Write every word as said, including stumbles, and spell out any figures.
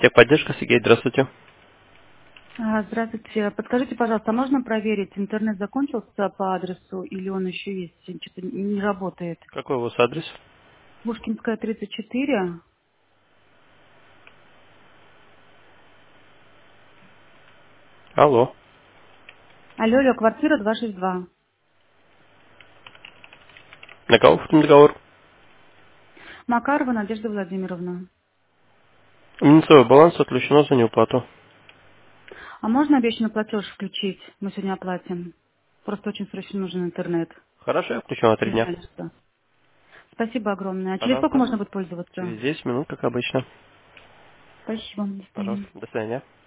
Техподдержка, Сергей, здравствуйте. А, Здравствуйте. Подскажите, пожалуйста, а можно проверить, интернет закончился по адресу или он еще есть? Что-то не работает. Какой у вас адрес? Пушкинская, тридцать четыре. Алло. Алло, алло, квартира два шесть два. На кого потом договор? Макарова Надежда Владимировна. Минусовой баланс отключено за неуплату. А можно обещанный платеж включить? Мы сегодня оплатим. Просто очень срочно нужен интернет. Хорошо, я включу на три Не дня. знали, что. Спасибо огромное. А через сколько Пожалуйста. можно будет пользоваться? Через десять минут, как обычно. Спасибо. До свидания. Пожалуйста. До свидания.